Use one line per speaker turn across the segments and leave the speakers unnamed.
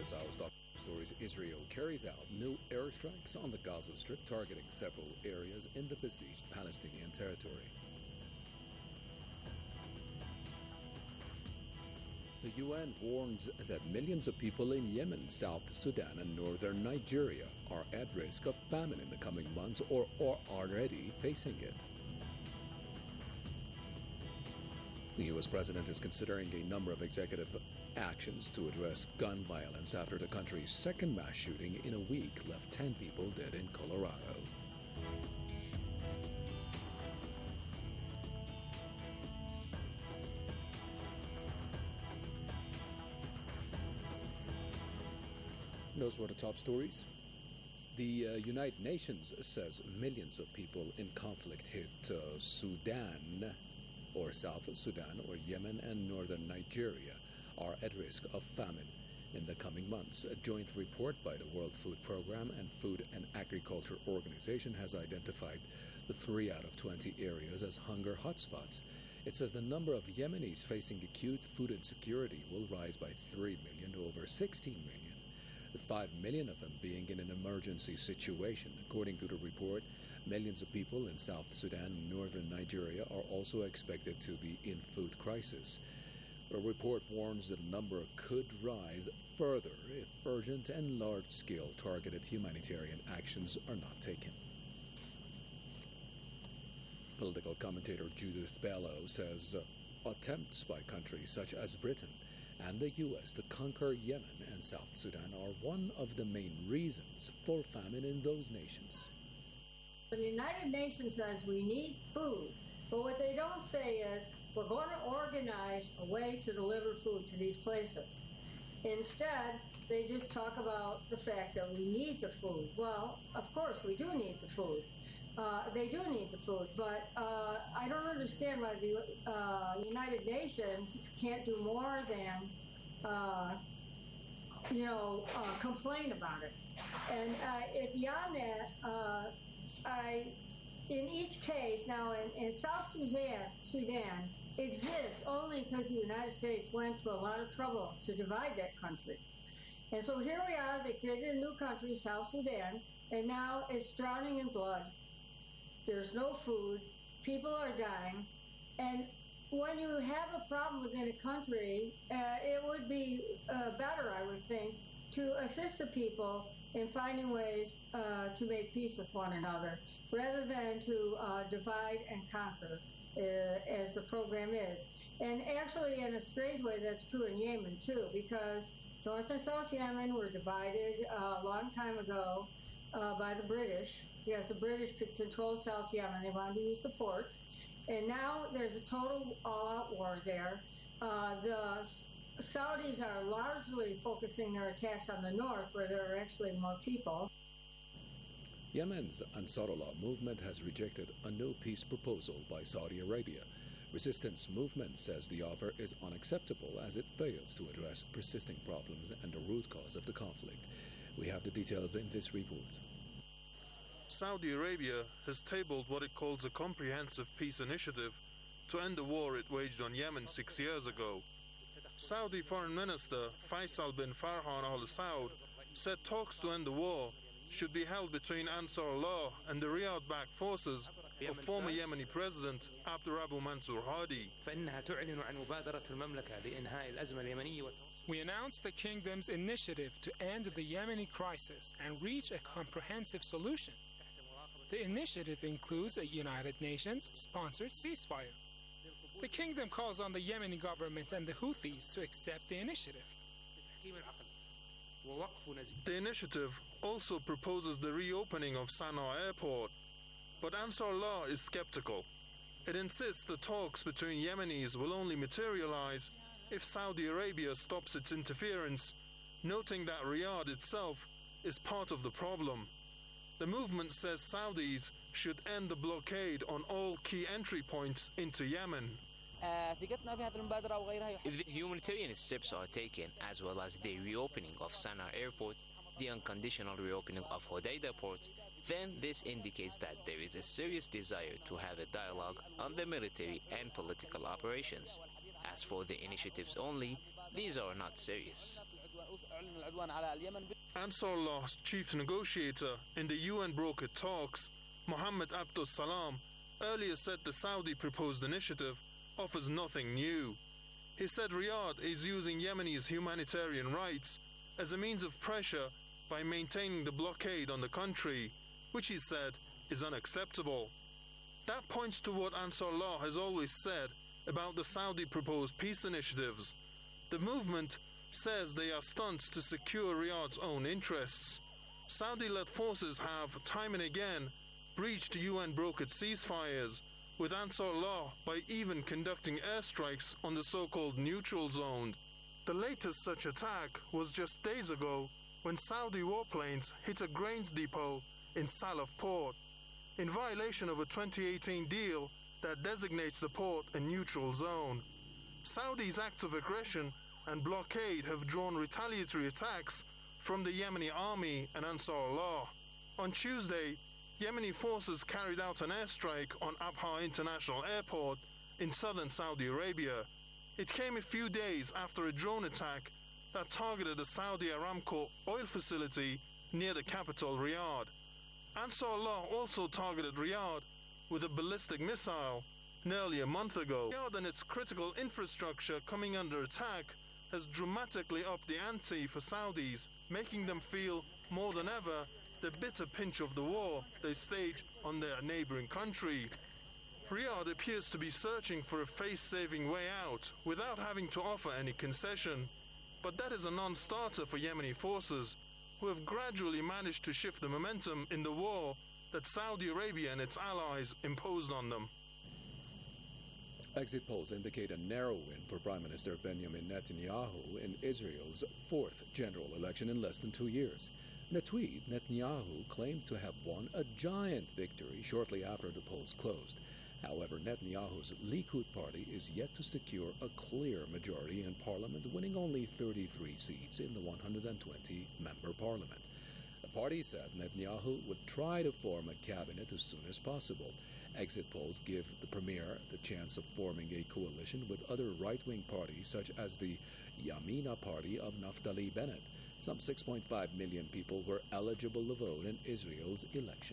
South Top Stories. Israel carries out new airstrikes on the Gaza Strip, targeting several areas in the besieged Palestinian territory. The UN warns that millions of people in Yemen, South Sudan, and northern Nigeria are at risk of famine in the coming months or are already facing it. The U.S. president is considering a number of executive actions to address gun violence after the country's second mass shooting in a week left 10 people dead in Colorado. Those were the top stories. The United Nations says millions of people in conflict-hit Sudan, or South Sudan, or Yemen, and northern Nigeria are at risk of famine in the coming months. A joint report by the World Food Programme and Food and Agriculture Organization has identified the 3 out of 20 areas as hunger hotspots. It says the number of Yemenis facing acute food insecurity will rise by 3 million to over 16 million. 5 million of them being in an emergency situation. According to the report, millions of people in South Sudan and northern Nigeria are also expected to be in food crisis. The report warns that the number could rise further if urgent and large-scale targeted humanitarian actions are not taken. Political commentator Judith Bellow says attempts by countries such as Britain and the U.S. to conquer Yemen and South Sudan are one of the main reasons for famine in those nations.
The United Nations says we need food, but what they don't say is we're going to organize a way to deliver food to these places. Instead, they just talk about the fact that we need the food. Well, of course, we do need the food. They do need the food, but I don't understand why the United Nations can't do more than, complain about it. And beyond that, in each case, now in South Sudan exists only because the United States went to a lot of trouble to divide that country. And so here we are, they created a new country, South Sudan, and now it's drowning in blood. There's no food, people are dying, and when you have a problem within a country, it would be better, I would think, to assist the people in finding ways to make peace with one another, rather than to divide and conquer, as the program is. And actually, in a strange way, that's true in Yemen, too, because North and South Yemen were divided a long time ago by the British, because the British could control South Yemen. They wanted to use the ports. And now there's a total all-out war there. The Saudis are largely focusing their attacks on the north, where there are actually more people.
Yemen's Ansarullah movement has rejected a no peace proposal by Saudi Arabia. Resistance movement says the offer is unacceptable as it fails to address persisting problems and the root cause of the conflict. We have the details in this report.
Saudi Arabia has tabled what it calls a comprehensive peace initiative to end the war it waged on Yemen 6 years ago. Saudi Foreign Minister Faisal bin Farhan Al Saud said talks to end the war should be held between Ansarullah and the Riyadh-backed forces of former Yemeni President Abdurabu Mansur Hadi.
We announced the kingdom's initiative to end the Yemeni crisis and reach a comprehensive solution. The initiative includes a United Nations-sponsored ceasefire. The kingdom calls on the Yemeni government and the Houthis to accept the initiative.
The initiative also proposes the reopening of Sana'a airport, but Ansarullah is skeptical. It insists the talks between Yemenis will only materialize if Saudi Arabia stops its interference, noting that Riyadh itself is part of the problem. The movement says Saudis should end the blockade on all key entry points into Yemen.
If the humanitarian steps are taken, as well as the reopening of Sana'a airport, the unconditional reopening of Hodeidah port, then this indicates that there is a serious desire to have a dialogue on the military and political operations. As for the initiatives only, these are not serious.
Ansarallah's chief negotiator in the UN brokered talks, Mohammed Abdus Salam, earlier said the Saudi proposed initiative offers nothing new. He said Riyadh is using Yemeni's humanitarian rights as a means of pressure by maintaining the blockade on the country, which he said is unacceptable. That points to what Ansarallah has always said about the Saudi proposed peace initiatives. The movement says they are stunts to secure Riyadh's own interests. Saudi-led forces have, time and again, breached UN brokered ceasefires, with Ansarallah by even conducting airstrikes on the so-called neutral zone. The latest such attack was just days ago when Saudi warplanes hit a grains depot in Salaf port, in violation of a 2018 deal that designates the port a neutral zone. Saudi's acts of aggression and blockade have drawn retaliatory attacks from the Yemeni army and Ansarallah. On Tuesday, Yemeni forces carried out an airstrike on Abha International Airport in southern Saudi Arabia. It came a few days after a drone attack that targeted a Saudi Aramco oil facility near the capital, Riyadh. Ansarallah also targeted Riyadh with a ballistic missile nearly a month ago. Riyadh and its critical infrastructure coming under attack has dramatically upped the ante for Saudis, making them feel more than ever the bitter pinch of the war they stage on their neighboring country. Riyadh appears to be searching for a face-saving way out without having to offer any concession. But that is a non-starter for Yemeni forces, who have gradually managed to shift the momentum in the war that Saudi Arabia and its allies imposed on them.
Exit polls indicate a narrow win for Prime Minister Benjamin Netanyahu in Israel's fourth general election in less than 2 years. In a tweet, Netanyahu claimed to have won a giant victory shortly after the polls closed. However, Netanyahu's Likud party is yet to secure a clear majority in parliament, winning only 33 seats in the 120-member parliament. The party said Netanyahu would try to form a cabinet as soon as possible. Exit polls give the premier the chance of forming a coalition with other right-wing parties such as the Yamina party of Naftali Bennett. Some 6.5 million people were eligible to vote in Israel's election.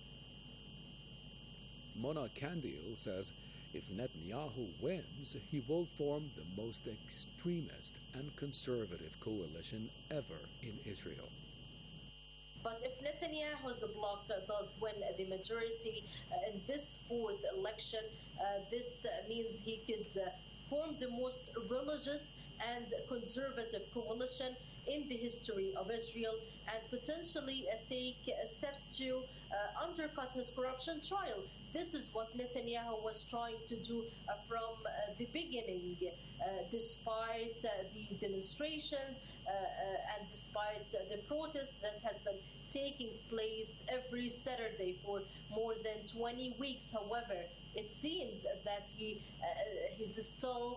Mona Kandil says if Netanyahu wins, he will form the most extremist and conservative coalition ever in Israel.
But if Netanyahu's bloc does win the majority in this fourth election, this means he could form the most religious and conservative coalition in the history of Israel and potentially take steps to undercut his corruption trial. This is what Netanyahu was trying to do from the beginning, despite the demonstrations and despite the protests that has been taking place every Saturday for more than 20 weeks. However, it seems that he's still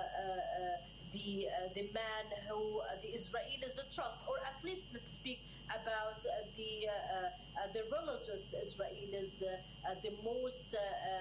the man who the Israelis trust, or at least let's speak about the religious Israelis, the most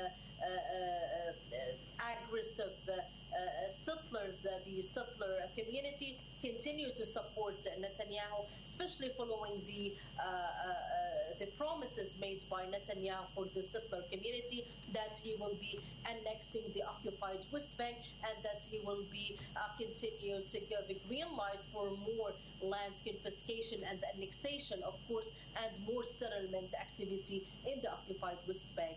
aggressive settlers, the settler community continue to support Netanyahu, especially following the promises made by Netanyahu for the settler community that he will be annexing the occupied West Bank and that he will be continue to give a green light for more land confiscation and annexation, of course, and more settlement activity in the occupied West Bank.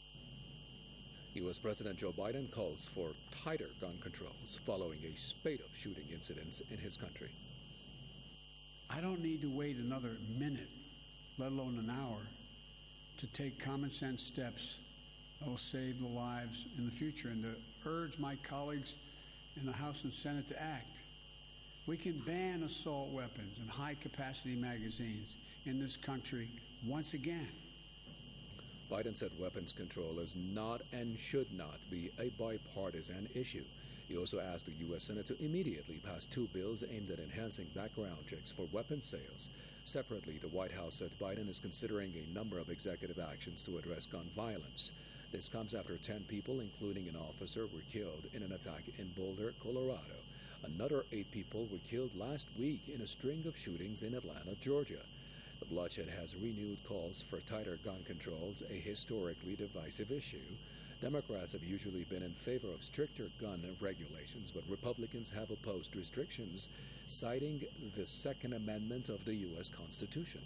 U.S. President Joe Biden calls for tighter gun controls following a spate of shooting incidents in his country.
I don't need to wait another minute, let alone an hour, to take common sense steps that will save the lives in the future and to urge my colleagues in the House and Senate to act. We can ban assault weapons and high-capacity magazines in this country once again.
Biden said weapons control is not and should not be a bipartisan issue. He also asked the U.S. Senate to immediately pass 2 bills aimed at enhancing background checks for weapons sales. Separately, the White House said Biden is considering a number of executive actions to address gun violence. This comes after 10 people, including an officer, were killed in an attack in Boulder, Colorado. Another 8 people were killed last week in a string of shootings in Atlanta, Georgia. The bloodshed has renewed calls for tighter gun controls, a historically divisive issue. Democrats have usually been in favor of stricter gun regulations, but Republicans have opposed restrictions, citing the Second Amendment of the U.S. Constitution.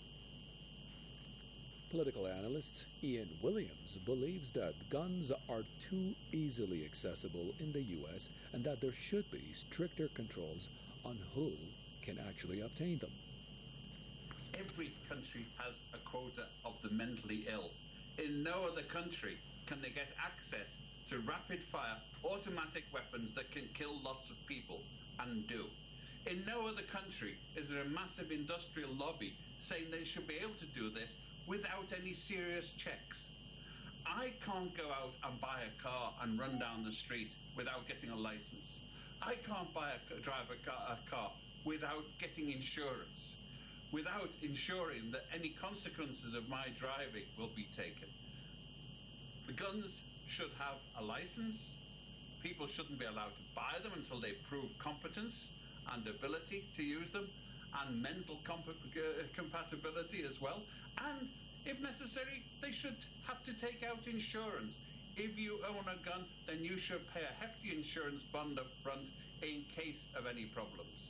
Political analyst Ian Williams believes that guns are too easily accessible in the U.S. and that there should be stricter controls on who can actually obtain them.
Every country has a quota of the mentally ill. In no other country can they get access to rapid-fire automatic weapons that can kill lots of people, and do. In no other country is there a massive industrial lobby saying they should be able to do this without any serious checks. I can't go out and buy a car and run down the street without getting a license. I can't drive a car without getting insurance, without ensuring that any consequences of my driving will be taken. The guns should have a license. People shouldn't be allowed to buy them until they prove competence and ability to use them, and mental compatibility as well. And if necessary, they should have to take out insurance. If you own a gun, then you should pay a hefty insurance bond up front in case of any problems.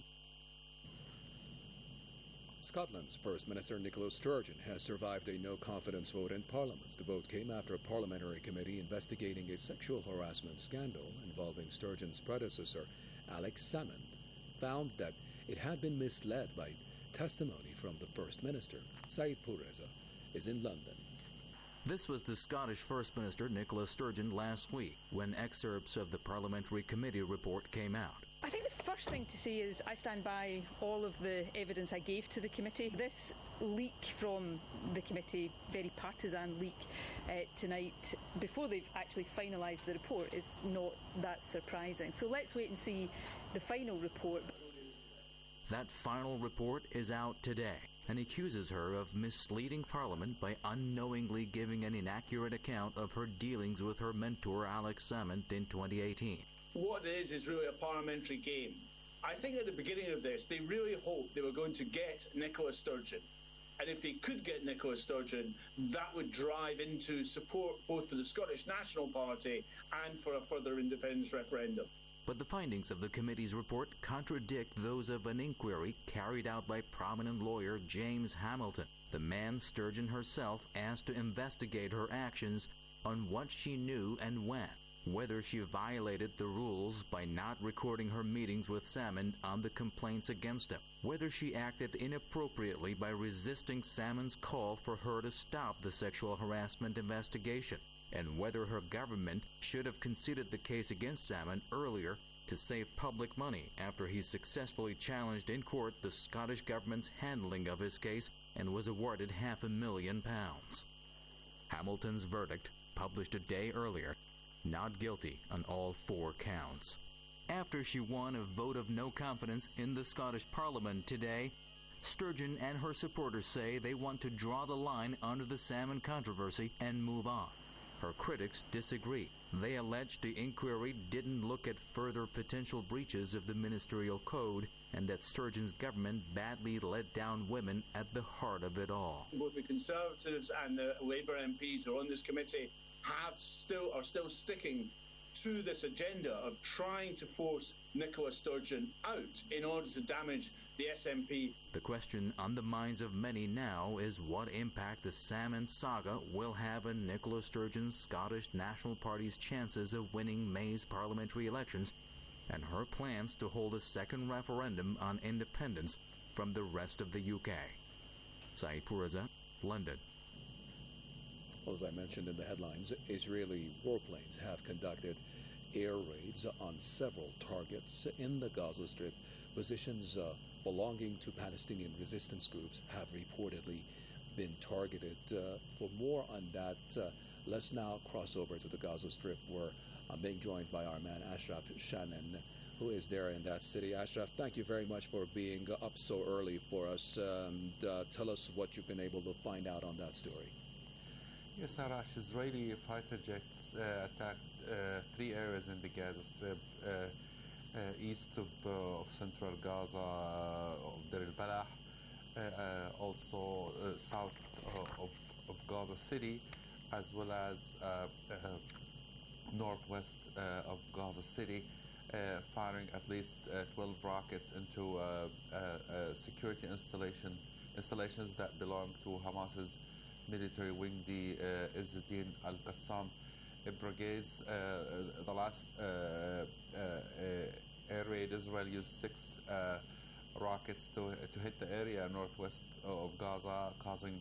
Scotland's First Minister Nicola Sturgeon has survived a no-confidence vote in Parliament. The vote came after a parliamentary committee investigating a sexual harassment scandal involving Sturgeon's predecessor, Alex Salmond, found that it had been misled by testimony from the First Minister. Saeed Pourreza is in London.
This was the Scottish First Minister Nicola Sturgeon last week when excerpts of the parliamentary committee report came out.
I think the first thing to say is I stand by all of the evidence I gave to the committee. This leak from the committee, very partisan leak tonight, before they've actually finalised the report, is not that surprising. So let's wait and see the final report.
That final report is out today and accuses her of misleading Parliament by unknowingly giving an inaccurate account of her dealings with her mentor Alex Salmond in 2018.
What it is really a parliamentary game. I think at the beginning of this, they really hoped they were going to get Nicola Sturgeon. And if they could get Nicola Sturgeon, that would drive into support both for the Scottish National Party and for a further independence referendum.
But the findings of the committee's report contradict those of an inquiry carried out by prominent lawyer James Hamilton, the man Sturgeon herself asked to investigate her actions on what she knew and when. Whether she violated the rules by not recording her meetings with Salmond on the complaints against him, whether she acted inappropriately by resisting Salmond's call for her to stop the sexual harassment investigation, and whether her government should have conceded the case against Salmond earlier to save public money after he successfully challenged in court the Scottish government's handling of his case and was awarded £500,000. Hamilton's verdict, published a day earlier, not guilty on all 4 counts. After she won a vote of no confidence in the Scottish Parliament today, Sturgeon and her supporters say they want to draw the line under the Salmond controversy and move on. Her critics disagree. They allege the inquiry didn't look at further potential breaches of the ministerial code and that Sturgeon's government badly let down women at the heart of it all.
Both the Conservatives and the Labour MPs who are on this committee are still sticking to this agenda of trying to force Nicola Sturgeon out in order to damage the SNP.
The question on the minds of many now is what impact the Salmond saga will have on Nicola Sturgeon's Scottish National Party's chances of winning May's parliamentary elections and her plans to hold a second referendum on independence from the rest of the UK. Saeed Pourreza, London.
Well, as I mentioned in the headlines, Israeli warplanes have conducted air raids on several targets in the Gaza Strip. Positions belonging to Palestinian resistance groups have reportedly been targeted. For more on that, let's now cross over to the Gaza Strip, where I'm being joined by our man Ashraf Shannon, who is there in that city. Ashraf, thank you very much for being up so early for us. Tell us what you've been able to find out on that story.
Yes, Arash, Israeli fighter jets attacked 3 areas in the Gaza Strip east of central Gaza, of Deir al-Balah, also south of Gaza City, as well as northwest of Gaza City, firing at least 12 rockets into security installations that belong to Hamas's military wing, the Izzuddin al-Qassam brigades. The last air raid, Israel used 6 rockets to hit the area northwest of Gaza, causing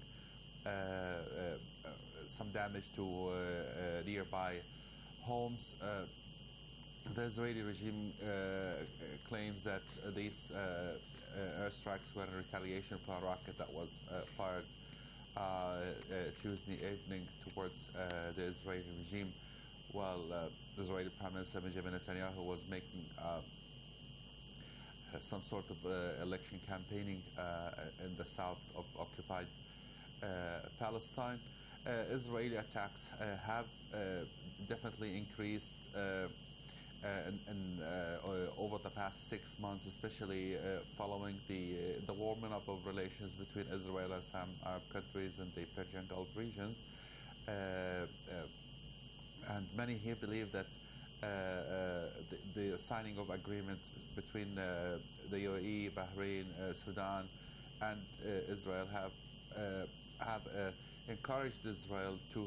some damage to nearby homes. The Israeli regime claims that these airstrikes were in retaliation for a rocket that was fired Tuesday evening towards the Israeli regime, while the Israeli Prime Minister Benjamin Netanyahu was making some sort of election campaigning in the south of occupied Palestine. Israeli attacks have definitely increased over the past 6 months, especially following the warming up of relations between Israel and some Arab countries in the Persian Gulf region. And many here believe that the signing of agreements between the UAE, Bahrain, Sudan, and Israel have encouraged Israel to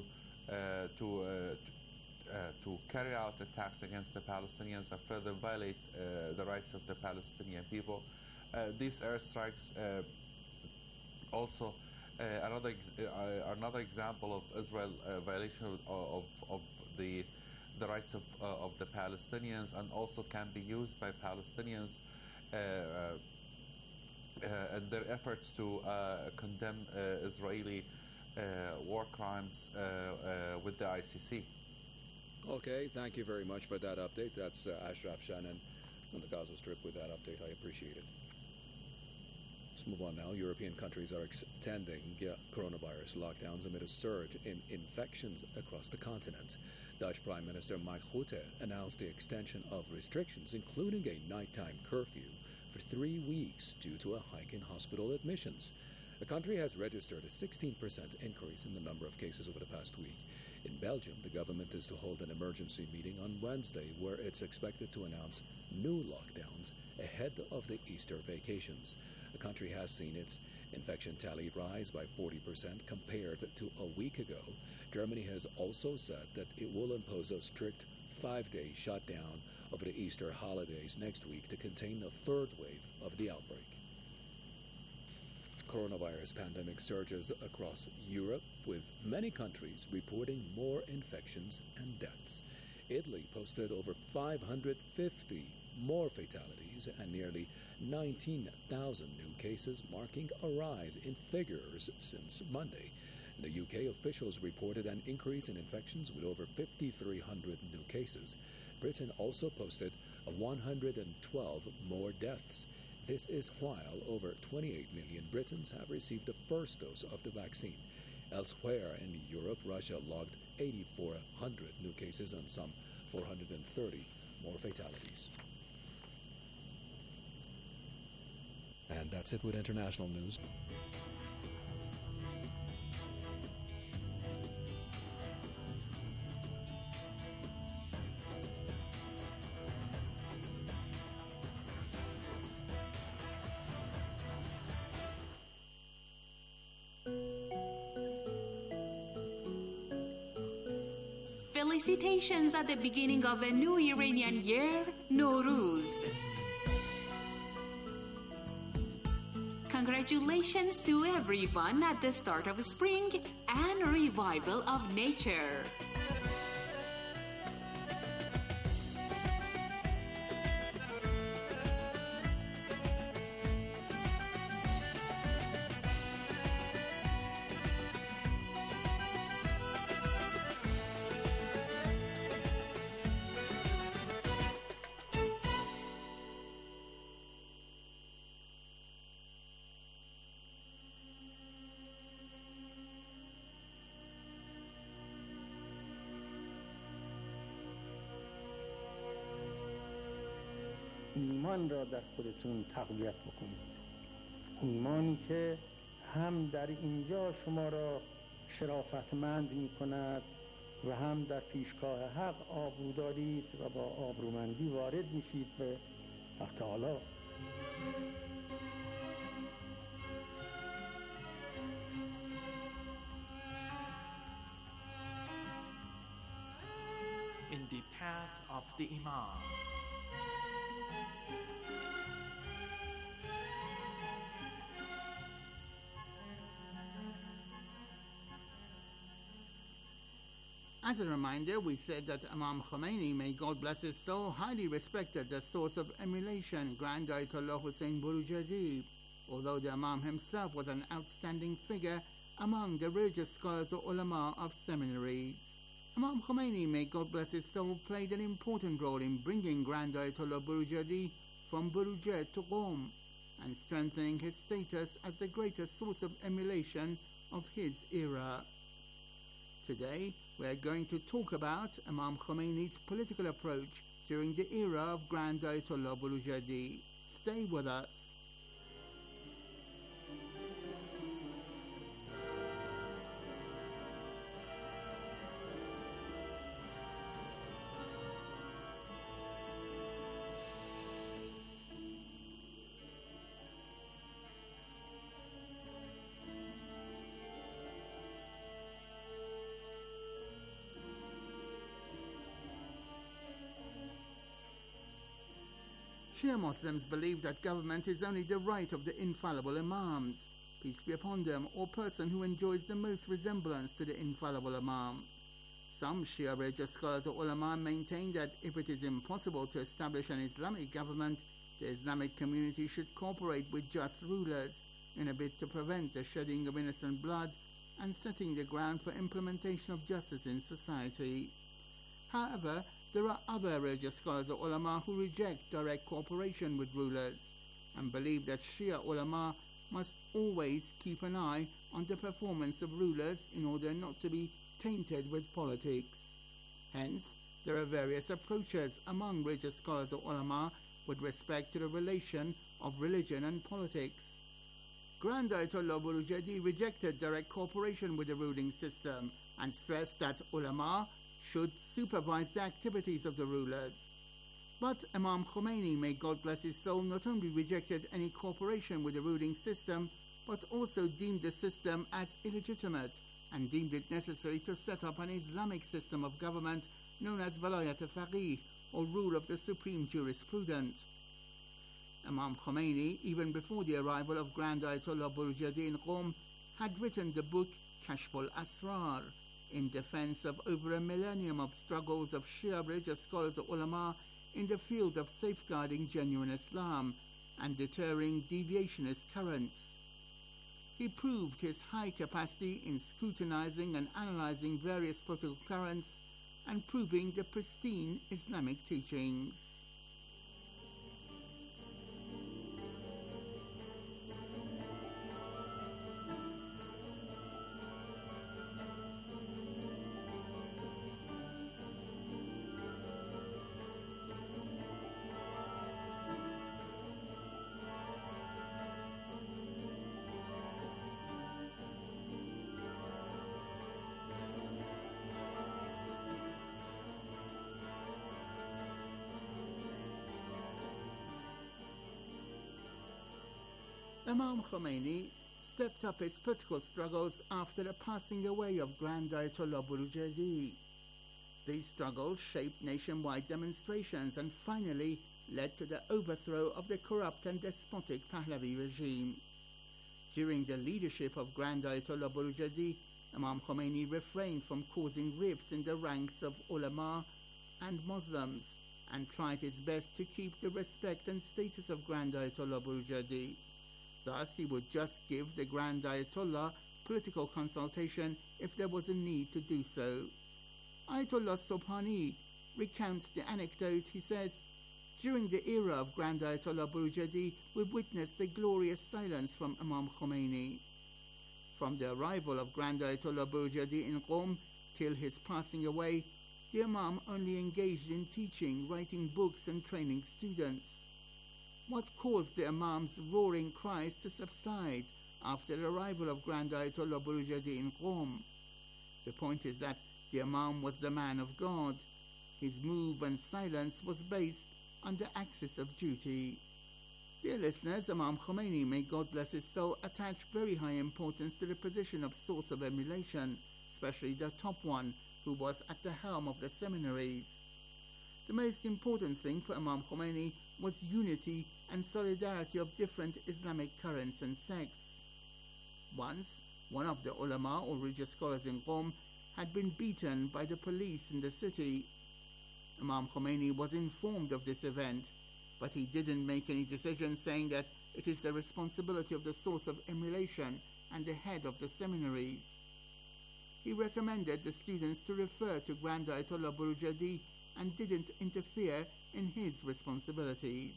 carry out attacks against the Palestinians and further violate the rights of the Palestinian people. These airstrikes also another example of Israel violation of the rights of the Palestinians, and also can be used by Palestinians in their efforts to condemn Israeli war crimes with the ICC.
Okay, thank you very much for that update. That's Ashraf Shannon on the Gaza Strip with that update. I appreciate it. Let's move on now. European countries are extending coronavirus lockdowns amid a surge in infections across the continent. Dutch Prime Minister Mark Rutte announced the extension of restrictions, including a nighttime curfew, for 3 weeks due to a hike in hospital admissions. The country has registered a 16% increase in the number of cases over the past week. In Belgium, the government is to hold an emergency meeting on Wednesday where it's expected to announce new lockdowns ahead of the Easter vacations. The country has seen its infection tally rise by 40% compared to a week ago. Germany has also said that it will impose a strict 5-day shutdown over the Easter holidays next week to contain the third wave of the outbreak. Coronavirus pandemic surges across Europe, with many countries reporting more infections and deaths. Italy posted over 550 more fatalities and nearly 19,000 new cases, marking a rise in figures since Monday. In the UK, officials reported an increase in infections with over 5,300 new cases. Britain also posted 112 more deaths. This is while over 28 million Britons have received the first dose of the vaccine. Elsewhere in Europe, Russia logged 8,400 new cases and some 430 more fatalities. And that's it with international news.
Felicitations at the beginning of a new Iranian year, Nowruz. Congratulations to everyone at the start of spring and revival of nature.
ایمان را در خودتون تقویت بکنید. ایمانی که هم در اینجا شما را شرافتمند می کند و هم در پیشگاه حق آبرو دارید و با آبرومندی وارد میشید به تخت اعلی.
In the path of the Imam.
As a reminder, we said that Imam Khomeini, may God bless his soul, highly respected the source of emulation, Grand Ayatollah Hussein Borujerdi, although the Imam himself was an outstanding figure among the religious scholars or ulama of seminaries. Imam Khomeini, may God bless his soul, played an important role in bringing Grand Ayatollah Borujerdi from Borujet to Qom and strengthening his status as the greatest source of emulation of his era. Today, we are going to talk about Imam Khomeini's political approach during the era of Grand Ayatollah Borujerdi. Stay with us. Shia Muslims believe that government is only the right of the infallible Imams, peace be upon them, or person who enjoys the most resemblance to the infallible Imam. Some Shia religious scholars or ulama maintain that if it is impossible to establish an Islamic government, the Islamic community should cooperate with just rulers in a bid to prevent the shedding of innocent blood and setting the ground for implementation of justice in society. However, there are other religious scholars or ulama who reject direct cooperation with rulers and believe that Shia ulama must always keep an eye on the performance of rulers in order not to be tainted with politics. Hence, there are various approaches among religious scholars or ulama with respect to the relation of religion and politics. Grand Ayatollah Borujerdi rejected direct cooperation with the ruling system and stressed that ulama should supervise the activities of the rulers. But Imam Khomeini, may God bless his soul, not only rejected any cooperation with the ruling system, but also deemed the system as illegitimate and deemed it necessary to set up an Islamic system of government known as Walayat al-Faqih, or rule of the supreme jurisprudent. Imam Khomeini, even before the arrival of Grand Ayatollah Borujerdi in Qom, had written the book Kashf al-Asrar, in defense of over a millennium of struggles of Shia religious scholars or ulama in the field of safeguarding genuine Islam and deterring deviationist currents. He proved his high capacity in scrutinizing and analyzing various political currents and proving the pristine Islamic teachings. Imam Khomeini stepped up his political struggles after the passing away of Grand Ayatollah Borujerdi. These struggles shaped nationwide demonstrations and finally led to the overthrow of the corrupt and despotic Pahlavi regime. During the leadership of Grand Ayatollah Borujerdi, Imam Khomeini refrained from causing rifts in the ranks of ulama and Muslims and tried his best to keep the respect and status of Grand Ayatollah Borujerdi. Thus, he would just give the Grand Ayatollah political consultation if there was a need to do so. Ayatollah Sobhani recounts the anecdote. He says, "During the era of Grand Ayatollah Borujerdi, we witnessed a glorious silence from Imam Khomeini. From the arrival of Grand Ayatollah Borujerdi in Qom till his passing away, the Imam only engaged in teaching, writing books and training students. what caused the Imam's roaring cries to subside after the arrival of Grand Ayatollah Burujadi in Qom? The point is that the Imam was the man of God. His move and silence was based on the axis of duty. Dear listeners, Imam Khomeini, may God bless his soul, attached very high importance to the position of source of emulation, especially the top one, who was at the helm of the seminaries. The most important thing for Imam Khomeini was unity and solidarity of different Islamic currents and sects. Once, one of the ulama or religious scholars in Qom had been beaten by the police in the city. Imam Khomeini was informed of this event, but he didn't make any decision, saying that it is the responsibility of the source of emulation and the head of the seminaries. He recommended the students to refer to Grand Ayatollah Burujadi and didn't interfere in his responsibilities.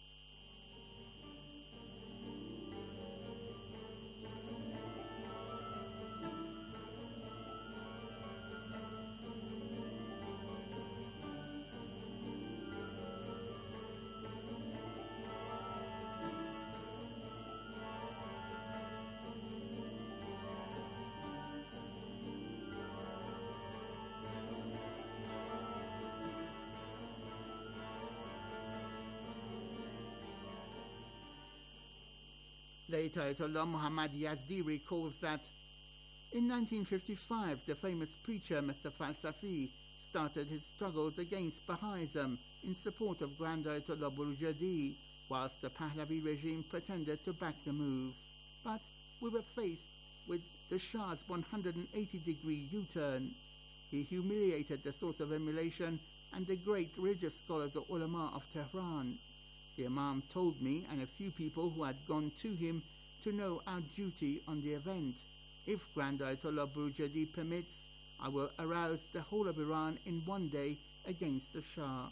Late Ayatollah Muhammad Yazdi recalls that in 1955 the famous preacher Mr. Falsafi started his struggles against Baha'ism in support of Grand Ayatollah Burujadi, whilst the Pahlavi regime pretended to back the move. But we were faced with the Shah's 180-degree U-turn. He humiliated the source of emulation and the great religious scholars or ulama of Tehran. The Imam told me and a few people who had gone to him to know our duty on the event. If Grand Ayatollah Burujadi permits, I will arouse the whole of Iran in one day against the Shah.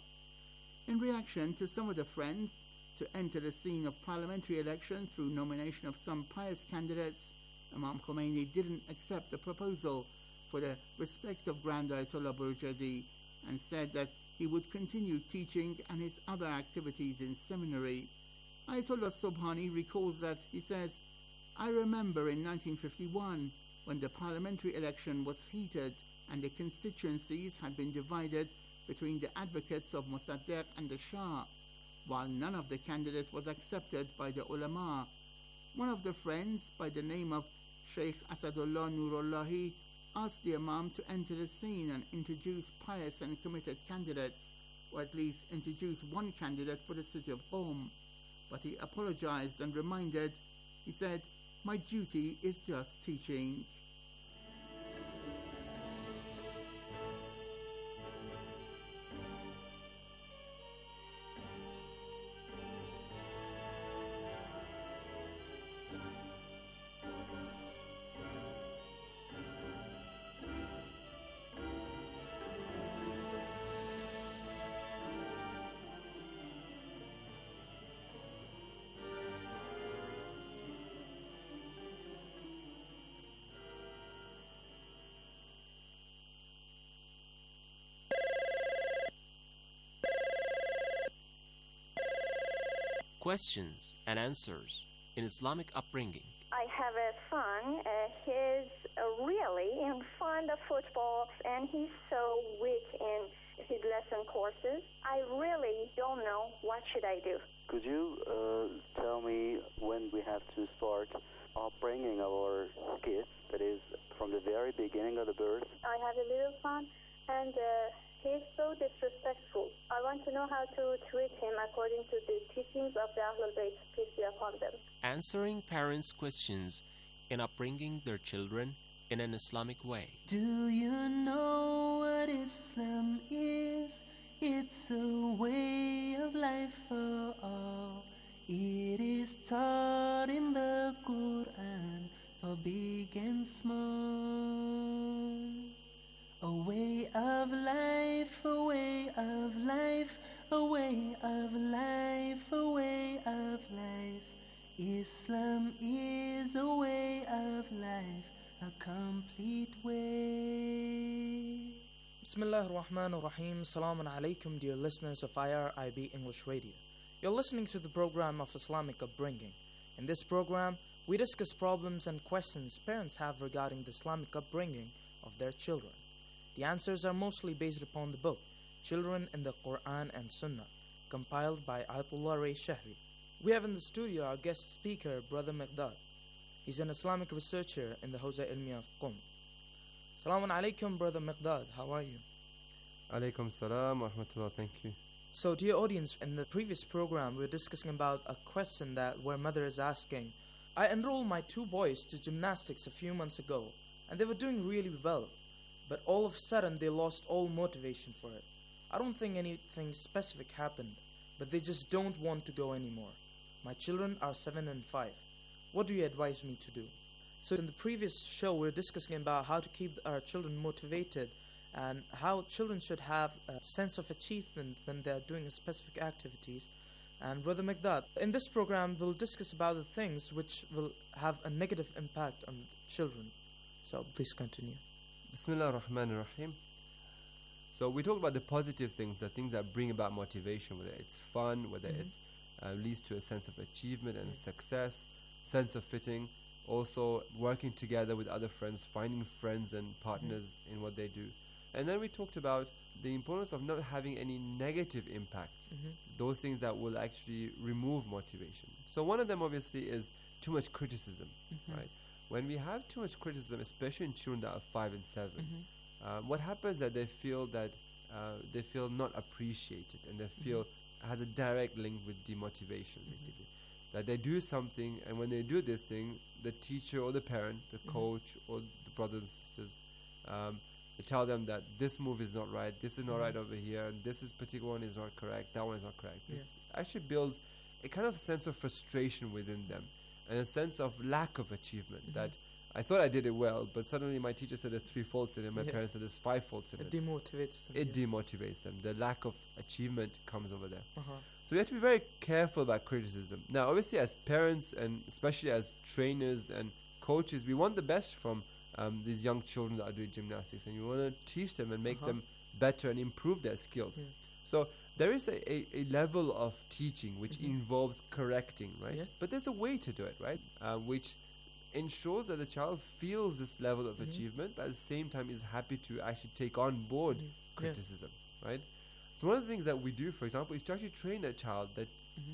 In reaction to some of the friends to enter the scene of parliamentary election through nomination of some pious candidates, Imam Khomeini didn't accept the proposal for the respect of Grand Ayatollah Burujadi and said that he would continue teaching and his other activities in seminary. Ayatollah Sobhani recalls that, he says, I remember in 1951 when the parliamentary election was heated and the constituencies had been divided between the advocates of Mossadegh and the Shah, while none of the candidates was accepted by the ulama. One of the friends, by the name of Sheikh Asadullah Nurullahi, asked the Imam to enter the scene and introduce pious and committed candidates, or at least introduce one candidate for the city of Qom. But he apologized and reminded, he said, my duty is just teaching.
Questions and answers in Islamic upbringing.
I have a son. He's really fond of football, and he's so weak in his lesson courses. I really don't know what should I do.
Could you tell me when we have to start upbringing our kids, that is, from the very beginning of the birth?
I have a little son, and he's so disrespectful. I want to know how to treat him according to the teachings of the Ahlul Bayt, peace be upon them.
Answering parents' questions in upbringing their children in an Islamic way.
Do you know what Islam is? It's a way of life for all. It is taught in the Quran for big and small. A way of life, a way of life, a way of life, a way of life. Islam is a way of life, a complete way.
Bismillah ar-Rahman ar-Rahim. Assalamu alaikum, dear listeners of IRIB English Radio. You're listening to the program of Islamic Upbringing. In this program, we discuss problems and questions parents have regarding the Islamic upbringing of their children. The answers are mostly based upon the book, Children in the Quran and Sunnah, compiled by Ayatollah Ray Shahri. We have in the studio our guest speaker, Brother Miqdad. He's an Islamic researcher in the Hawza Ilmiya of Qom. Assalamu alaikum, Brother Miqdad. How are you?
Alaikum salam wa rahmatullah. Thank you.
So, dear audience, in the previous program, we were discussing about a question where mother is asking, I enrolled my 2 boys to gymnastics a few months ago, and they were doing really well, but all of a sudden they lost all motivation for it. I don't think anything specific happened, but they just don't want to go anymore. My children are 7 and 5. What do you advise me to do? So in the previous show, we were discussing about how to keep our children motivated and how children should have a sense of achievement when they are doing specific activities. And Brother Miqdad, in this program, we'll discuss about the things which will have a negative impact on children. So please continue.
Bismillah ar-Rahman ar-Rahim. So we talked about the positive things, the things that bring about motivation, whether it's fun, whether it's leads to a sense of achievement and success, sense of fitting, also working together with other friends, finding friends and partners in what they do. And then we talked about the importance of not having any negative impacts, those things that will actually remove motivation. So one of them obviously is too much criticism, right? When we have too much criticism, especially in children that are 5 and 7, what happens is that they feel not appreciated, and they feel has a direct link with demotivation, basically. That they do something, and when they do this thing, the teacher or the parent, the coach or the brothers and sisters, they tell them that this move is not right, this is not right over here, and this particular one is not correct, that one is not correct. This actually builds a kind of sense of frustration within them, and a sense of lack of achievement, that I thought I did it well, but suddenly my teacher said there's 3 faults in it, my parents said there's 5 faults in it.
It demotivates them.
It demotivates them. The lack of achievement comes over there. So we have to be very careful about criticism. Now, obviously, as parents and especially as trainers and coaches, we want the best from these young children that are doing gymnastics, and you want to teach them and make them better and improve their skills. So there is a level of teaching which involves correcting, right? But there's a way to do it, right? Which ensures that the child feels this level of achievement, but at the same time is happy to actually take on board criticism, right? So one of the things that we do, for example, is to actually train a child that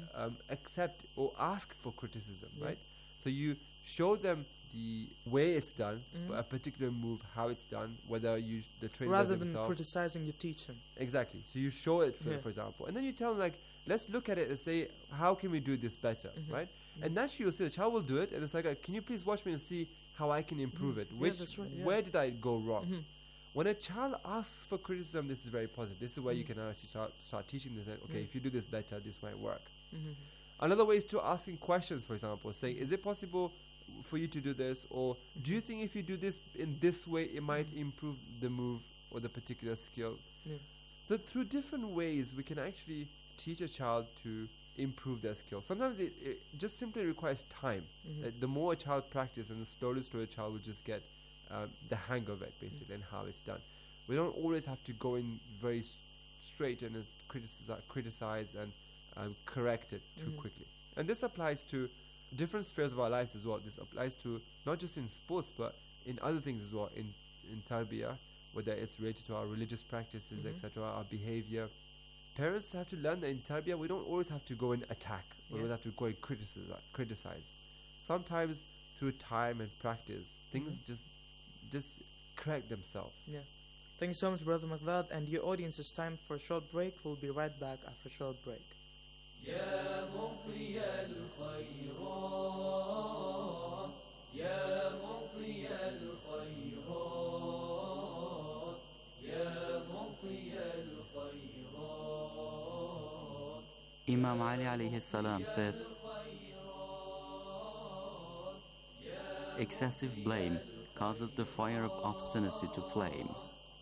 accept or ask for criticism, right? So you show them the way it's done, a particular move, how it's done, whether the trainer
rather
does it
than criticizing, you teach them.
Exactly. So you show it, for example, and then you tell them, like, let's look at it and say, how can we do this better, right? And naturally you'll see the child will do it, and it's like, can you please watch me and see how I can improve it? Where did I go wrong? When a child asks for criticism, this is very positive. This is where you can actually start teaching them, okay, if you do this better, this might work. Another way is to asking questions, for example, saying, is it possible for you to do this, or do you think if you do this in this way, it might improve the move or the particular skill? So through different ways, we can actually teach a child to improve their skills. Sometimes it just simply requires time. The more a child practices, and the slowly a child will just get the hang of it, basically, and how it's done. We don't always have to go in very straight and criticize and correct it too quickly. And this applies to different spheres of our lives as well. This applies to not just in sports, but in other things as well, in tarbiyah, whether it's related to our religious practices, etc., our behavior. Parents have to learn that in tarbiyah, we don't always have to go and attack, or we don't have to go and criticize. Sometimes through time and practice, things just correct themselves.
Thank you so much, Brother Miqdad. And your audience, it's time for a short break. We'll be right back after a short break.
يا مطي الخيرات يا مطي الخيرات يا مطي الخيرات.
Imam Ali alayhi salam said, excessive blame causes the fire of obstinacy to flame.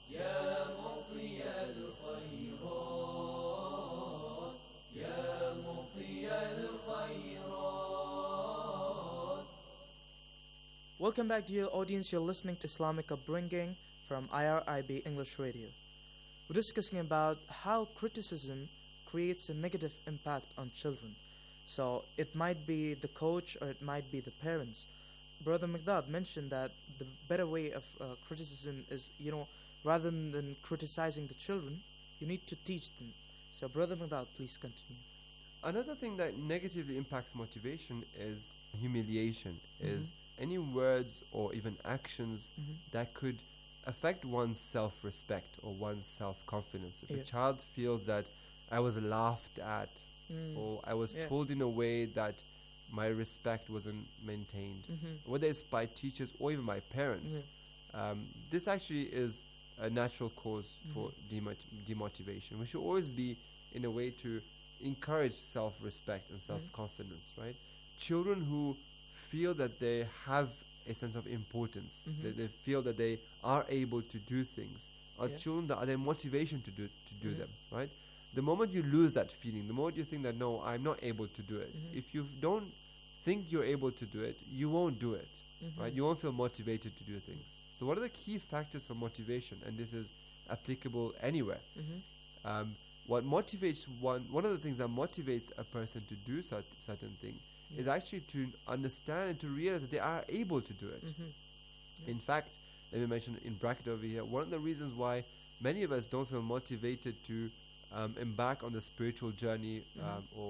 Welcome back, dear audience. You're listening to Islamic Upbringing from IRIB English Radio. We're discussing about how criticism creates a negative impact on children. So it might be the coach or it might be the parents. Brother Migdad mentioned that the better way of criticism is, rather than criticizing the children, you need to teach them. So Brother Migdad, please continue.
Another thing that negatively impacts motivation is humiliation, is any words or even actions that could affect one's self-respect or one's self-confidence. If a child feels that I was laughed at or I was told in a way that my respect wasn't maintained, whether it's by teachers or even by parents, this actually is a natural cause for demotivation. We should always be in a way to encourage self-respect and self-confidence, right? Children who feel that they have a sense of importance, that they feel that they are able to do things, are children that are their motivation to do them, right? The moment you lose that feeling, the moment you think that, no, I'm not able to do it, if you don't think you're able to do it, you won't do it, right? You won't feel motivated to do things. So what are the key factors for motivation? And this is applicable anywhere. What motivates one of the things that motivates a person to do certain thing is actually to understand and to realize that they are able to do it. In fact, let me mention in bracket over here, one of the reasons why many of us don't feel motivated to embark on the spiritual journey or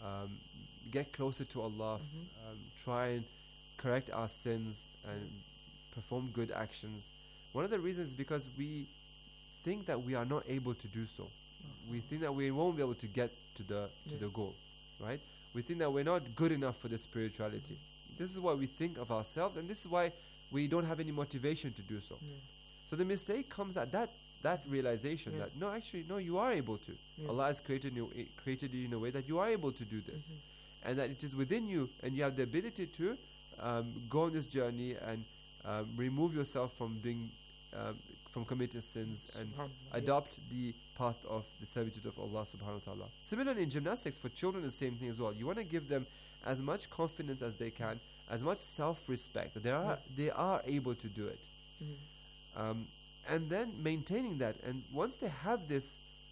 get closer to Allah, try and correct our sins and perform good actions. One of the reasons is because we think that we are not able to do so. We think that we won't be able to get to the goal, right? We think that we're not good enough for the spirituality. This is what we think of ourselves, and this is why we don't have any motivation to do so. So the mistake comes at that realization that no, you are able to. Allah has created you in a way that you are able to do this, and that it is within you, and you have the ability to go on this journey and remove yourself from doing from committing sins and adopt the path of the servitude of Allah subhanahu wa ta'ala. Similarly, in gymnastics, for children, the same thing as well. You want to give them as much confidence as they can, as much self-respect, that they are able to do it. And then maintaining that. And once they have this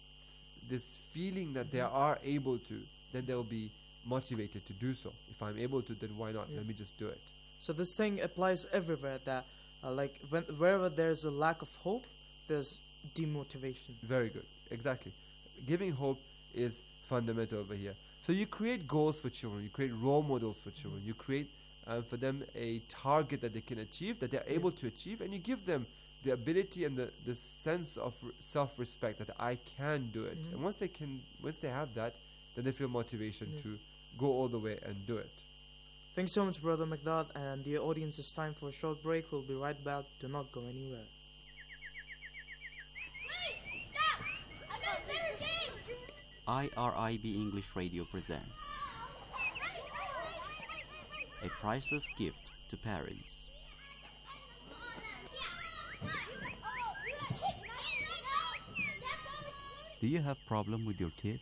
feeling that they are able to, then they'll be motivated to do so. If I'm able to, then why not? Let me just do it.
So this thing applies everywhere, that wherever there's a lack of hope, there's demotivation.
Very good. Exactly. Giving hope is fundamental over here. So you create goals for children. You create role models for children. You create for them a target that they can achieve, that they're able to achieve, and you give them the ability and the sense of self-respect that I can do it. And once they have that, then they feel motivation to go all the way and do it.
Thanks so much, Brother Migdad, and the audience, it's time for a short break. We'll be right back. Do not go anywhere.
Wait! Stop! I got a better game!
IRIB English Radio presents a priceless gift to parents. Do you have problem with your kids?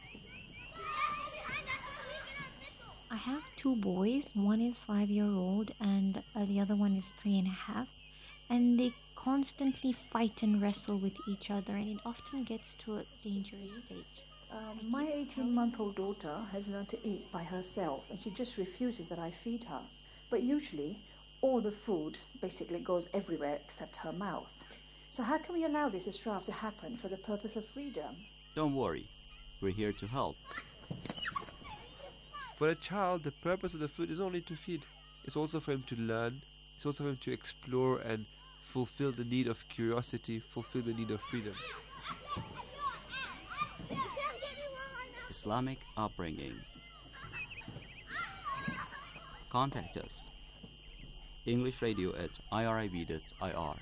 I have two boys. One is 5-year-old and the other one is 3.5. And they constantly fight and wrestle with each other, and it often gets to a dangerous stage.
My 18-month-old daughter has learned to eat by herself, and she just refuses that I feed her. But usually, all the food basically goes everywhere except her mouth. So how can we allow this strife to happen for the purpose of freedom?
Don't worry, we're here to help.
For a child, the purpose of the food is only to feed. It's also for him to learn. It's also for him to explore and fulfill the need of curiosity, fulfill the need of freedom.
Islamic upbringing. Contact us. English Radio at irib.ir.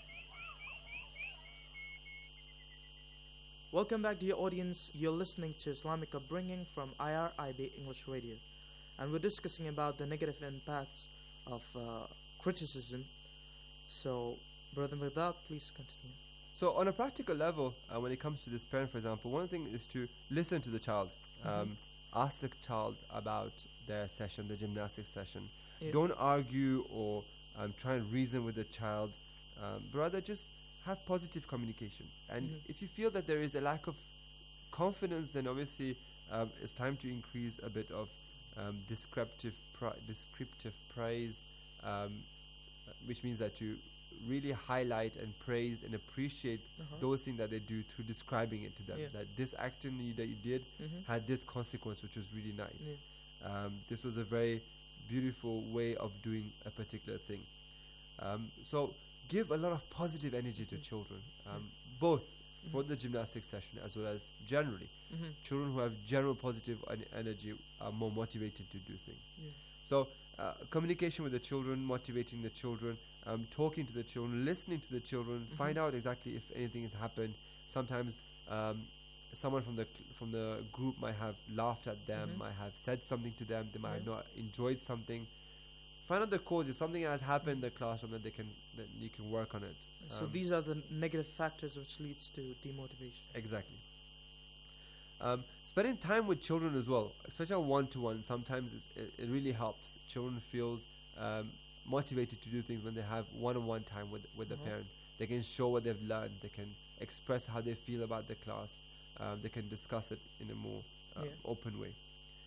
Welcome back, dear audience. You're listening to Islamic Upbringing from IRIB English Radio, and we're discussing about the negative impacts of criticism. So, Brother Migdad, please continue.
So, on a practical level, when it comes to this parent, for example, one thing is to listen to the child. Ask the child about their session, the gymnastics session. Don't argue or try and reason with the child. Rather, just have positive communication. And if you feel that there is a lack of confidence, then obviously it's time to increase a bit of descriptive praise, which means that you really highlight and praise and appreciate those things that they do through describing it to them. That this action that you did had this consequence, which was really nice. This was a very beautiful way of doing a particular thing. So give a lot of positive energy to children, both for the gymnastics session as well as generally. Children who have general positive energy are more motivated to do things. So communication with the children, motivating the children, talking to the children, listening to the children, find out exactly if anything has happened. Sometimes someone from the group might have laughed at them, might have said something to them, they might have not enjoyed something. Find out the cause. If something has happened in the classroom, then you can work on it.
So these are the negative factors which leads to demotivation.
Exactly. Spending time with children as well, especially one-to-one, sometimes it really helps. Children feels motivated to do things when they have one-on-one time with the parent. They can show what they've learned. They can express how they feel about the class. They can discuss it in a more open way.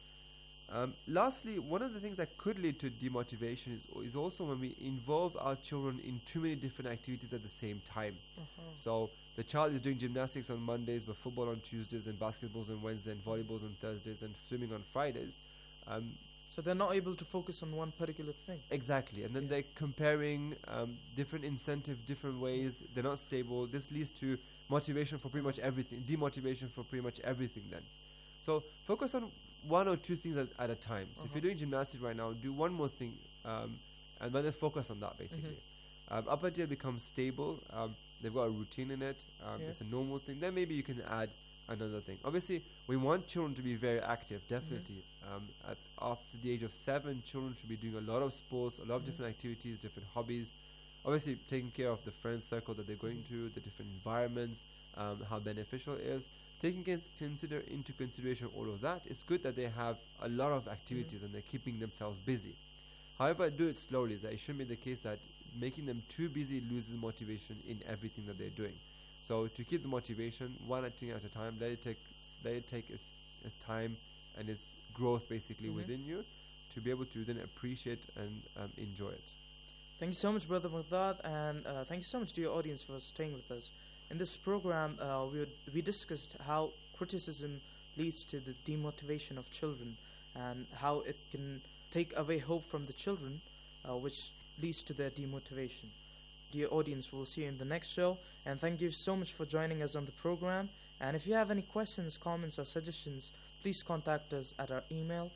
Lastly, one of the things that could lead to demotivation is also when we involve our children in too many different activities at the same time. So the child is doing gymnastics on Mondays, but football on Tuesdays, and basketballs on Wednesdays, and volleyballs on Thursdays, and swimming on Fridays.
So they're not able to focus on one particular thing.
Exactly, and then they're comparing different incentives, different ways. They're not stable. This leads to motivation for pretty much everything, demotivation for pretty much everything then. So focus on one or two things at a time. So if you're doing gymnastics right now, do one more thing, and then focus on that basically. Up until it becomes stable, they've got a routine in it, it's a normal thing, then maybe you can add another thing. Obviously, we want children to be very active, definitely. After the age of 7, children should be doing a lot of sports, a lot of different activities, different hobbies. Obviously, taking care of the friend circle that they're going to, the different environments, how beneficial it is. Taking into consideration all of that, it's good that they have a lot of activities and they're keeping themselves busy. However, do it slowly. That it shouldn't be the case that making them too busy loses motivation in everything that they're doing. So to keep the motivation, one thing at a time, let it take its time and its growth basically within you to be able to then appreciate and enjoy it.
Thank you so much, Brother Muqdad, and thank you so much to your audience for staying with us. In this program, we discussed how criticism leads to the demotivation of children and how it can take away hope from the children, which leads to their demotivation. Dear audience, we'll see you in the next show, and thank you so much for joining us on the program. And if you have any questions, comments, or suggestions, please contact us at our email,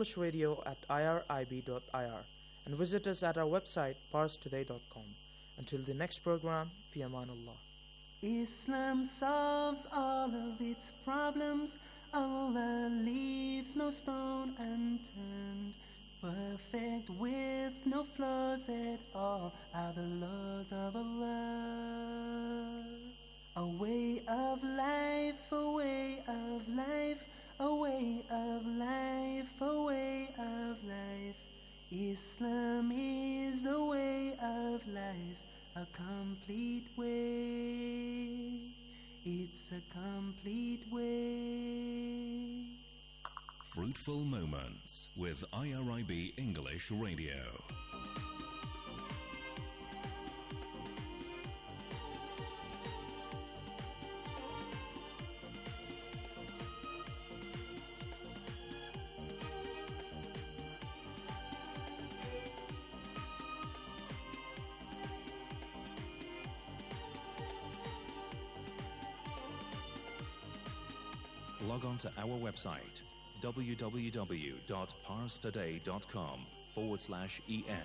englishradio@irib.ir, and visit us at our website, parstoday.com. Until the next program, fi amanullah.
Islam solves all of its problems. Allah leaves no stone unturned. Perfect with no flaws at all are the laws of Allah. A way of life, a way of life, a way of life, a way of life. Islam is the way of life. A complete way. It's a complete way.
Fruitful Moments with IRIB English Radio. Log on to our website www.parstoday.com/en.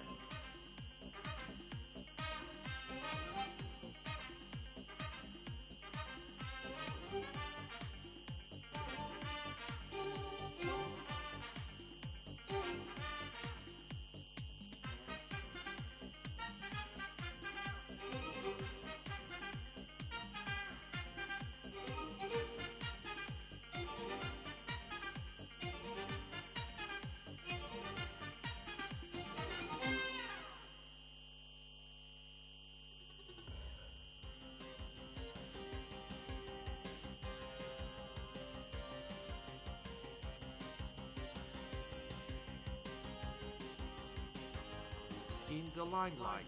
the limelight.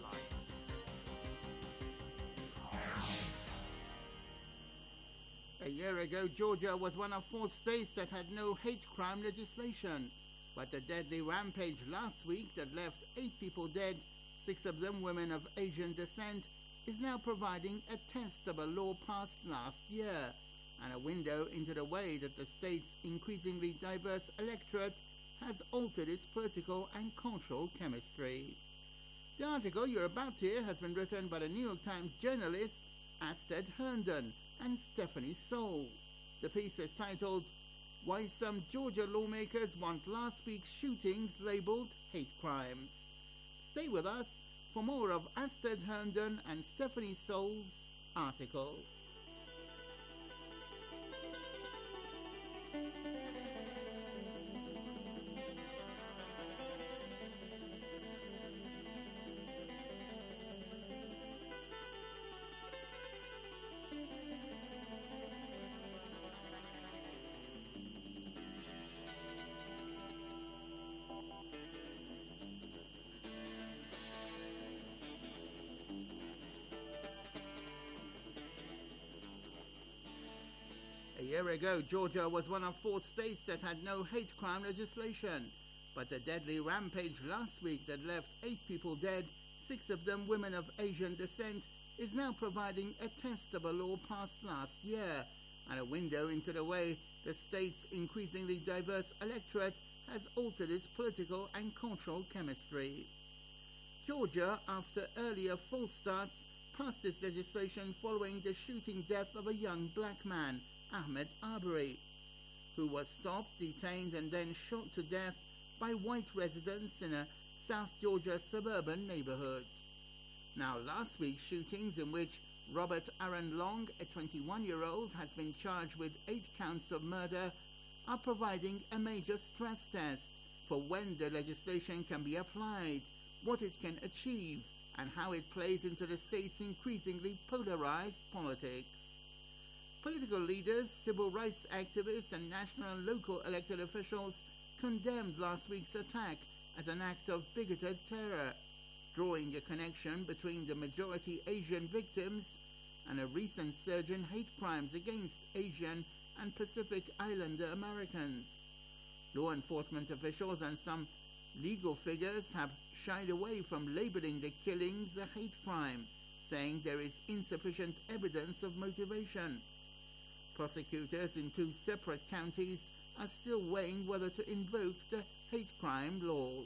A year ago, Georgia was one of 4 states that had no hate crime legislation. But the deadly rampage last week that left 8 people dead, 6 of them women of Asian descent, is now providing a test of a law passed last year and a window into the way that the state's increasingly diverse electorate has altered its political and cultural chemistry. The article you're about to hear has been written by the New York Times journalists Asted Herndon and Stephanie Soul. The piece is titled, "Why Some Georgia Lawmakers Want Last Week's Shootings Labeled Hate Crimes." Stay with us for more of Asted Herndon and Stephanie Soul's article. A year ago, Georgia was one of 4 states that had no hate crime legislation. But the deadly rampage last week that left 8 people dead, 6 of them women of Asian descent, is now providing a test of a law passed last year and a window into the way the state's increasingly diverse electorate has altered its political and cultural chemistry. Georgia, after earlier false starts, passed this legislation following the shooting death of a young black man, Ahmed Arbery, who was stopped, detained and then shot to death by white residents in a South Georgia suburban neighborhood. Now, last week's shootings, in which Robert Aaron Long, a 21-year-old, has been charged with 8 counts of murder, are providing a major stress test for when the legislation can be applied, what it can achieve, and how it plays into the state's increasingly polarized politics. Political leaders, civil rights activists, and national and local elected officials condemned last week's attack as an act of bigoted terror, drawing a connection between the majority Asian victims and a recent surge in hate crimes against Asian and Pacific Islander Americans. Law enforcement officials and some legal figures have shied away from labeling the killings a hate crime, saying there is insufficient evidence of motivation. Prosecutors in 2 separate counties are still weighing whether to invoke the hate crime laws.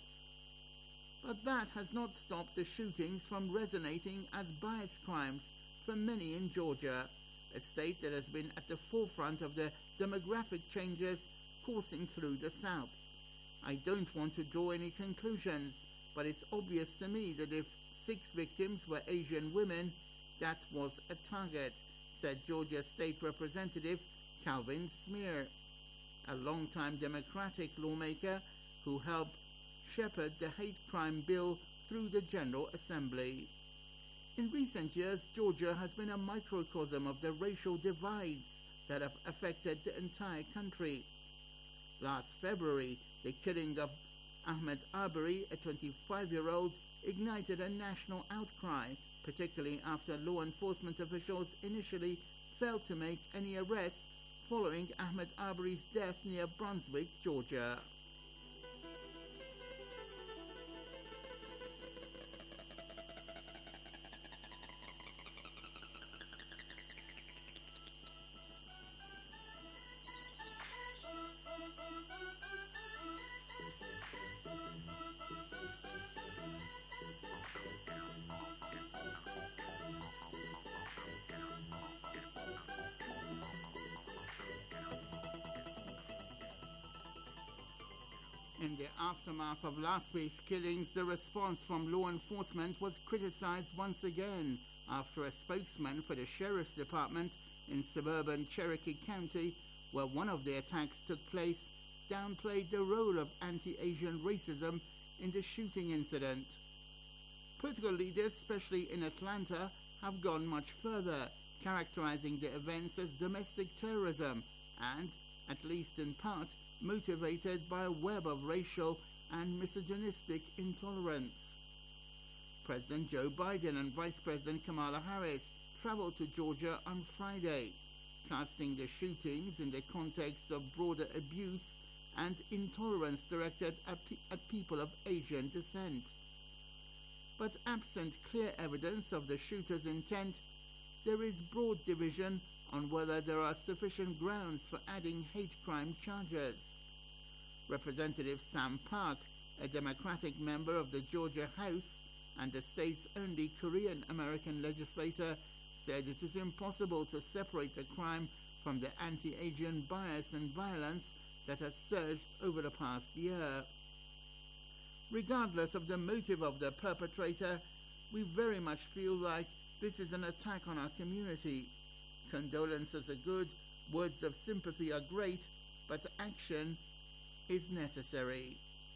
But that has not stopped the shootings from resonating as bias crimes for many in Georgia, a state that has been at the forefront of the demographic changes coursing through the South. I don't want to draw any conclusions, but it's obvious to me that if 6 victims were Asian women, that was a target, said Georgia State Representative Calvin Smear, a longtime Democratic lawmaker who helped shepherd the hate crime bill through the General Assembly. In recent years, Georgia has been a microcosm of the racial divides that have affected the entire country. Last February, the killing of Ahmed Arbery, a 25-year-old, ignited a national outcry, particularly after law enforcement officials initially failed to make any arrests following Ahmed Arbery's death near Brunswick, Georgia. In the aftermath of last week's killings, the response from law enforcement was criticized once again after a spokesman for the Sheriff's Department in suburban Cherokee County, where one of the attacks took place, downplayed the role of anti-Asian racism in the shooting incident. Political leaders, especially in Atlanta, have gone much further, characterizing the events as domestic terrorism and, at least in part, motivated by a web of racial and misogynistic intolerance. President Joe Biden and Vice President Kamala Harris traveled to Georgia on Friday, casting the shootings in the context of broader abuse and intolerance directed at people of Asian descent. But absent clear evidence of the shooter's intent, there is broad division on whether there are sufficient grounds for adding hate crime charges. Representative Sam Park, a Democratic member of the Georgia House and the state's only Korean-American legislator, said it is impossible to separate the crime from the anti-Asian bias and violence that has surged over the past year. Regardless of the motive of the perpetrator, we very much feel like this is an attack on our community. Condolences are good, words of sympathy are great, but action is necessary.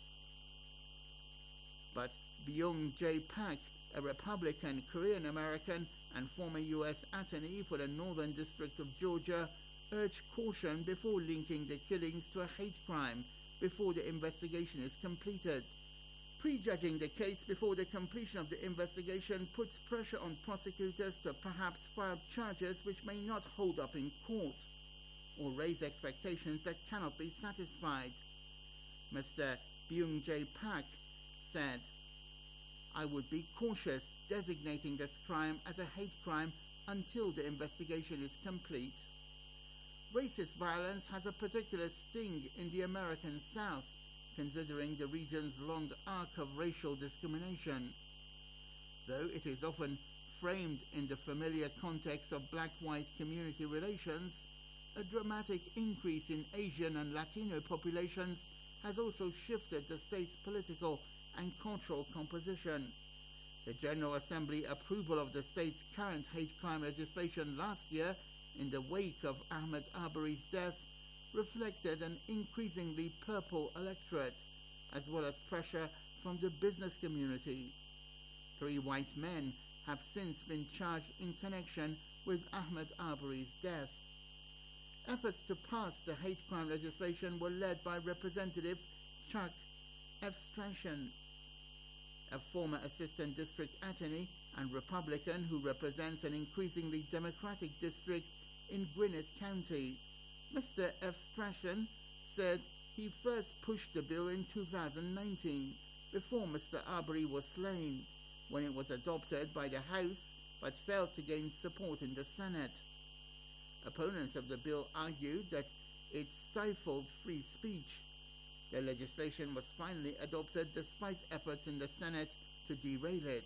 But Byung Jae Pak, a Republican Korean-American and former U.S. attorney for the Northern District of Georgia, urged caution before linking the killings to a hate crime before the investigation is completed. Prejudging the case before the completion of the investigation puts pressure on prosecutors to perhaps file charges which may not hold up in court or raise expectations that cannot be satisfied. Mr. Byung Jae Pak said, "I would be cautious designating this crime as a hate crime until the investigation is complete." Racist violence has a particular sting in the American South, considering the region's long arc of racial discrimination. Though it is often framed in the familiar context of black-white community relations, a dramatic increase in Asian and Latino populations has also shifted the state's political and cultural composition. The General Assembly approval of the state's current hate crime legislation last year, in the wake of Ahmaud Arbery's death, reflected an increasingly purple electorate, as well as pressure from the business community. 3 white men have since been charged in connection with Ahmaud Arbery's death. Efforts to pass the hate crime legislation were led by Representative Chuck F. Strachan, a former assistant district attorney and Republican who represents an increasingly Democratic district in Gwinnett County. Mr. F. Strachan said he first pushed the bill in 2019, before Mr. Arbery was slain, when it was adopted by the House but failed to gain support in the Senate. Opponents of the bill argued that it stifled free speech. The legislation was finally adopted despite efforts in the Senate to derail it.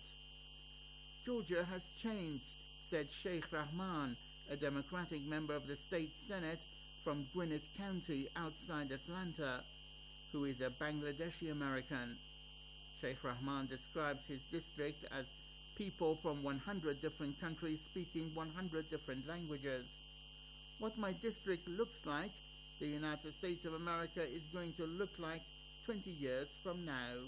Georgia has changed, said Sheikh Rahman, a Democratic member of the state Senate from Gwinnett County outside Atlanta, who is a Bangladeshi American. Sheikh Rahman describes his district as people from 100 different countries speaking 100 different languages. What my district looks like, the United States of America is going to look like 20 years from now.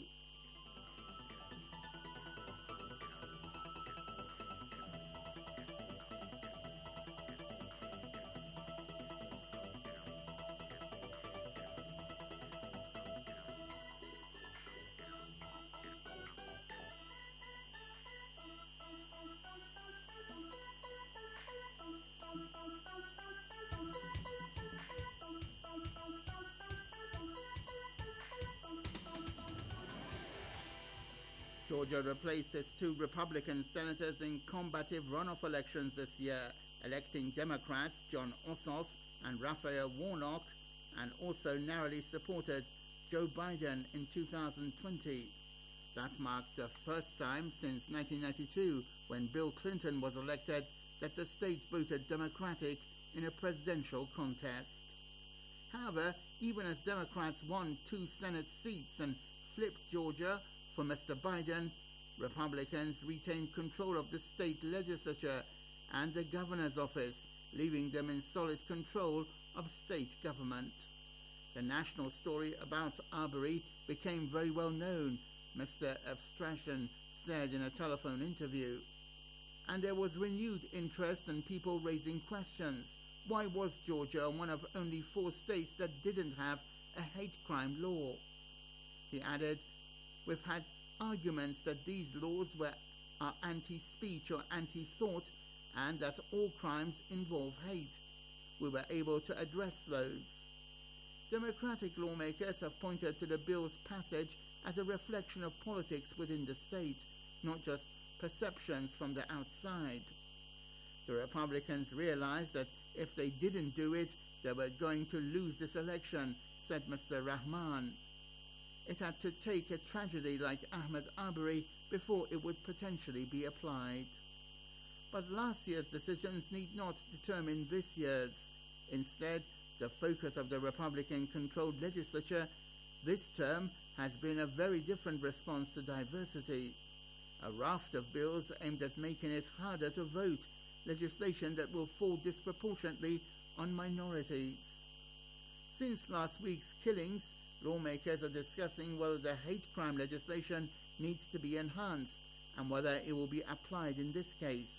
Georgia replaced its 2 Republican senators in combative runoff elections this year, electing Democrats Jon Ossoff and Raphael Warnock, and also narrowly supported Joe Biden in 2020. That marked the first time since 1992, when Bill Clinton was elected, that the state voted Democratic in a presidential contest. However, even as Democrats won 2 Senate seats and flipped Georgia for Mr. Biden, Republicans retained control of the state legislature and the governor's office, leaving them in solid control of state government. The national story about Arbery became very well known, Mr. F. Strachan said in a telephone interview. And there was renewed interest and people raising questions. Why was Georgia one of only 4 states that didn't have a hate crime law? He added, "We've had arguments that these laws were are anti-speech or anti-thought, and that all crimes involve hate. We were able to address those. Democratic lawmakers have pointed to the bill's passage as a reflection of politics within the state, not just perceptions from the outside. The Republicans realized that if they didn't do it, they were going to lose this election, said Mr. Rahman. It had to take a tragedy like Ahmaud Arbery before it would potentially be applied. But last year's decisions need not determine this year's. Instead, the focus of the Republican-controlled legislature this term has been a very different response to diversity. A raft of bills aimed at making it harder to vote, legislation that will fall disproportionately on minorities. Since last week's killings, lawmakers are discussing whether the hate crime legislation needs to be enhanced and whether it will be applied in this case.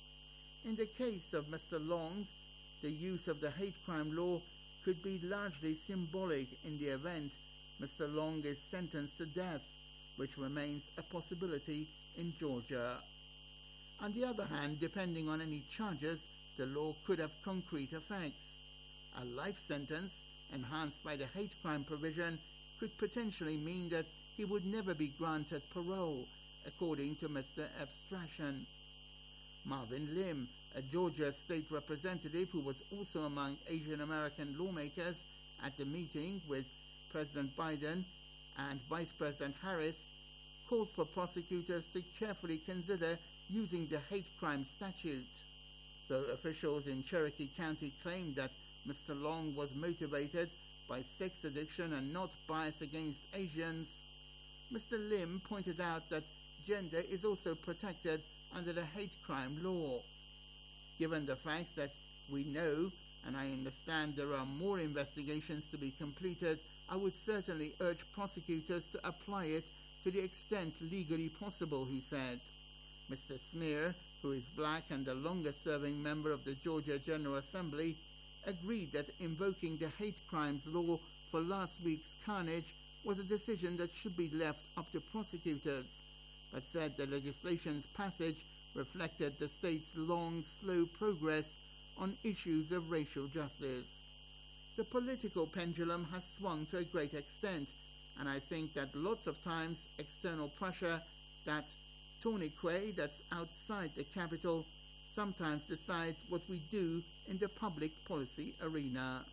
In the case of Mr. Long, the use of the hate crime law could be largely symbolic in the event Mr. Long is sentenced to death, which remains a possibility in Georgia. On the other hand, depending on any charges, the law could have concrete effects. A life sentence, enhanced by the hate crime provision, could potentially mean that he would never be granted parole, according to Mr. F. Strachan. Marvin Lim, a Georgia state representative who was also among Asian American lawmakers at the meeting with President Biden and Vice President Harris, called for prosecutors to carefully consider using the hate crime statute. Though officials in Cherokee County claimed that Mr. Long was motivated by sex addiction and not bias against Asians, Mr. Lim pointed out that gender is also protected under the hate crime law. Given the facts that we know, and I understand there are more investigations to be completed, I would certainly urge prosecutors to apply it to the extent legally possible, he said. Mr. Smear, who is black and the longest-serving member of the Georgia General Assembly, agreed that invoking the hate crimes law for last week's carnage was a decision that should be left up to prosecutors, but said the legislation's passage reflected the state's long, slow progress on issues of racial justice. The political pendulum has swung to a great extent, and I think that lots of times external pressure, that tourniquet that's outside the Capitol, sometimes decides what we do in the public policy arena.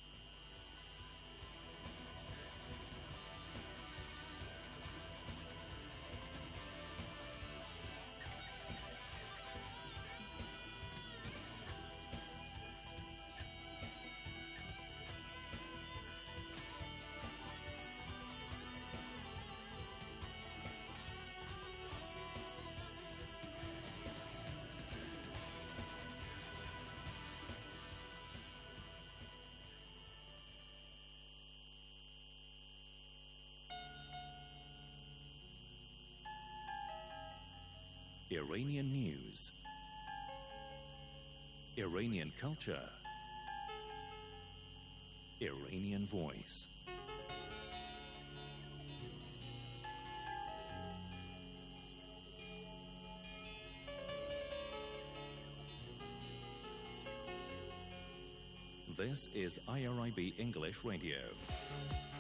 Iranian news, Iranian culture, Iranian voice. This is IRIB English Radio.